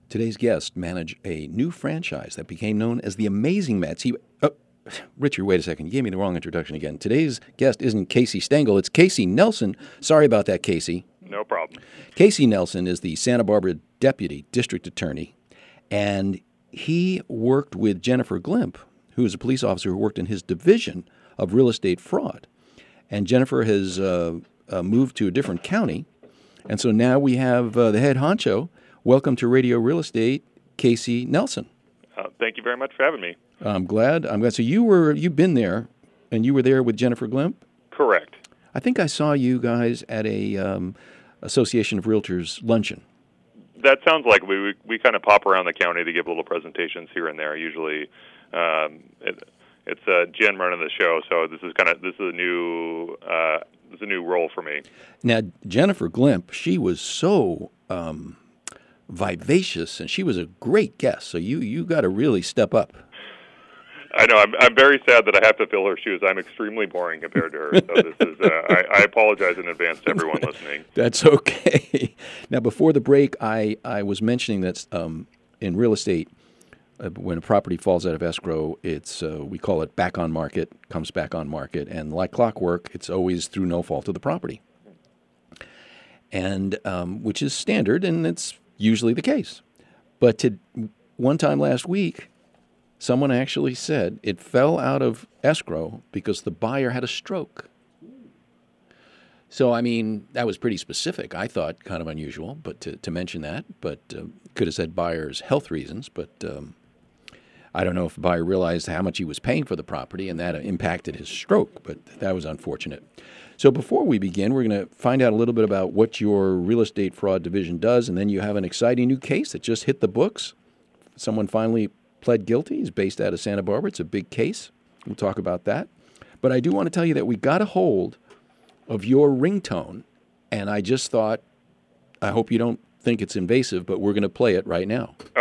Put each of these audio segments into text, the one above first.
Today's guests manage a new franchise that became known as the Amazing Mets. Richard, wait a second. You gave me the wrong introduction again. Today's guest isn't Casey Stengel. It's Casey Nelson. Sorry about that, Casey. No problem. Casey Nelson is the Santa Barbara Deputy District Attorney, and he worked with Jennifer Glimp, who is a police officer who worked in his division of real estate fraud. And Jennifer has moved to a different county, and so now we have the head honcho. Welcome to Radio Real Estate, Casey Nelson. Thank you very much for having me. I'm glad. So you've been there, and you were there with Jennifer Glimp? Correct. I think I saw you guys at a Association of Realtors luncheon. That sounds like we kind of pop around the county to give little presentations here and there. Usually, it's Jen running the show, so this is a new role for me. Now, Jennifer Glimp, she was so vivacious, and she was a great guest. So you got to really step up. I know. I'm very sad that I have to fill her shoes. I'm extremely boring compared to her. So this is. I apologize in advance to everyone listening. That's okay. Now, before the break, I was mentioning that in real estate, when a property falls out of escrow, it's we call it back on market, comes back on market, and like clockwork, it's always through no fault of the property, and which is standard, and it's usually the case. But one time last week, someone actually said it fell out of escrow because the buyer had a stroke. So, I mean, that was pretty specific. I thought kind of unusual, but to mention that. But could have said buyer's health reasons. But I don't know if the buyer realized how much he was paying for the property, and that impacted his stroke. But that was unfortunate. So before we begin, we're going to find out a little bit about what your real estate fraud division does, and then you have an exciting new case that just hit the books. Someone finally pled guilty. He's based out of Santa Barbara. It's a big case. We'll talk about that. But I do want to tell you that we got a hold of your ringtone, and I just thought, I hope you don't think it's invasive, but we're going to play it right now. Oh.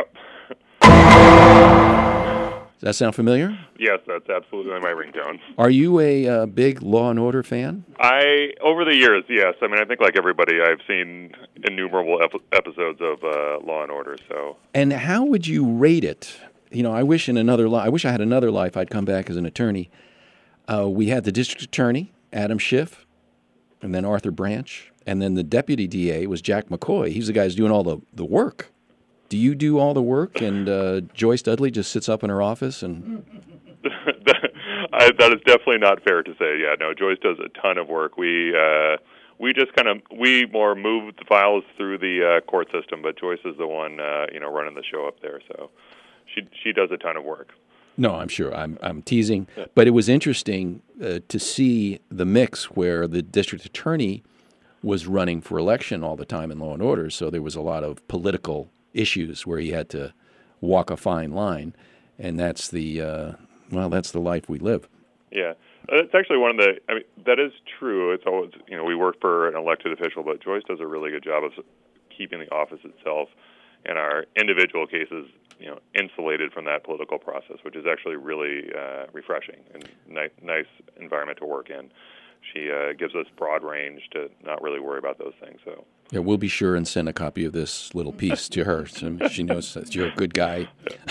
Does that sound familiar? Yes, that's absolutely my ringtone. Are you a big Law and Order fan? Over the years, yes. I mean, I think like everybody, I've seen innumerable episodes of Law and Order. So. And how would you rate it? You know, I wish I had another life. I'd come back as an attorney. We had the district attorney, Adam Schiff, and then Arthur Branch, and then the deputy DA was Jack McCoy. He's the guy who's doing all the work. Do you do all the work, and Joyce Dudley just sits up in her office and? That is definitely not fair to say. Yeah, no, Joyce does a ton of work. We just more move the files through the court system, but Joyce is the one running the show up there. So she does a ton of work. No, I'm sure. I'm teasing, but it was interesting to see the mix where the district attorney was running for election all the time in Law and Order. So there was a lot of political issues where he had to walk a fine line, and that's the life we live. Yeah, it's actually one of the. I mean, that is true. It's always we work for an elected official, but Joyce does a really good job of keeping the office itself and our individual cases, insulated from that political process, which is actually really refreshing and nice environment to work in. She gives us broad range to not really worry about those things. So yeah, we'll be sure and send a copy of this little piece to her, so she knows that you're a good guy.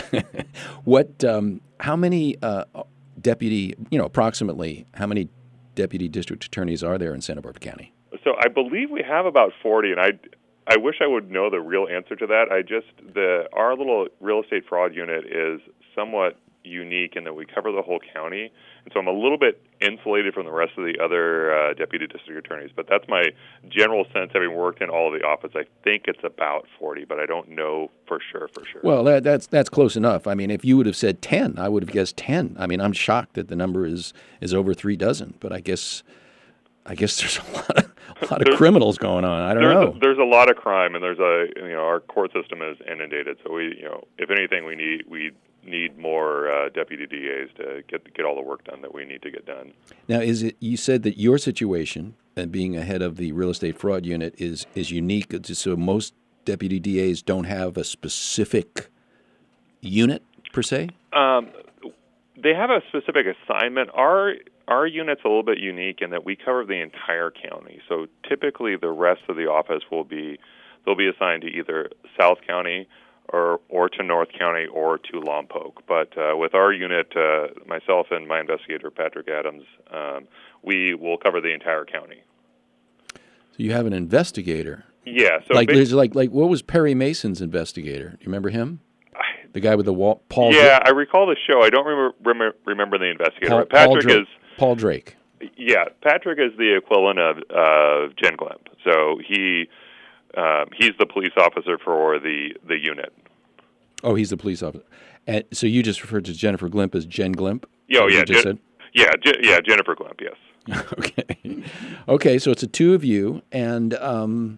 How many approximately how many deputy district attorneys are there in Santa Barbara County? So I believe we have about 40, and I wish I would know the real answer to that. Our little real estate fraud unit is somewhat unique in that we cover the whole county, and so I'm a little bit insulated from the rest of the other deputy district attorneys. But that's my general sense, having worked in all of the office. I think it's about 40, but I don't know for sure. Well, that's close enough. I mean, if you would have said 10, I would have guessed 10. I mean, I'm shocked that the number is over 3 dozen, but I guess there's a lot of criminals going on. I don't know. There's a lot of crime, and there's our court system is inundated. So if anything, we need more deputy DAs to get all the work done that we need to get done. Now, you said that your situation, and being a head of the real estate fraud unit, is unique. So most deputy DAs don't have a specific unit per se. They have a specific assignment. Our unit's a little bit unique in that we cover the entire county. So typically, the rest of the office they'll be assigned to either South County or to North County or to Lompoc. But with our unit, myself and my investigator, Patrick Adams, we will cover the entire county. So you have an investigator. Yeah. So like what was Perry Mason's investigator? Do you remember him? The guy with the wall, Paul. Yeah, I recall the show. I don't remember the investigator. Paul Drake. Yeah, Patrick is the equivalent of Jen Glimp. So he's the police officer for the unit. Oh, he's the police officer. And so you just referred to Jennifer Glimp as Jen Glimp? Oh, yeah. Jennifer Glimp, yes. Okay. Okay, so it's the two of you, and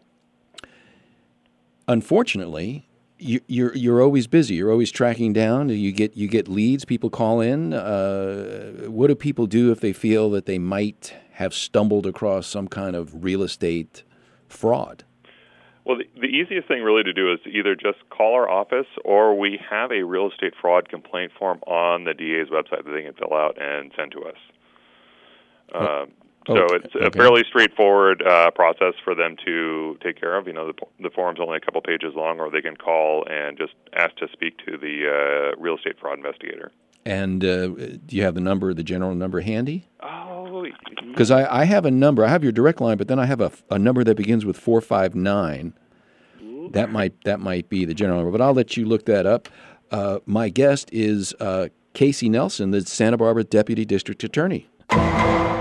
unfortunately, you're always busy. You're always tracking down. You get leads. People call in. What do people do if they feel that they might have stumbled across some kind of real estate fraud? Well, the easiest thing really to do is to either just call our office, or we have a real estate fraud complaint form on the DA's website that they can fill out and send to us. So it's a fairly straightforward process for them to take care of. You know, the form's only a couple pages long, or they can call and just ask to speak to the real estate fraud investigator. And do you have the general number handy? Oh, because I have a number. I have your direct line, but then I have a number that begins with 459. That might be the general number, but I'll let you look that up. My guest is Casey Nelson, the Santa Barbara Deputy District Attorney.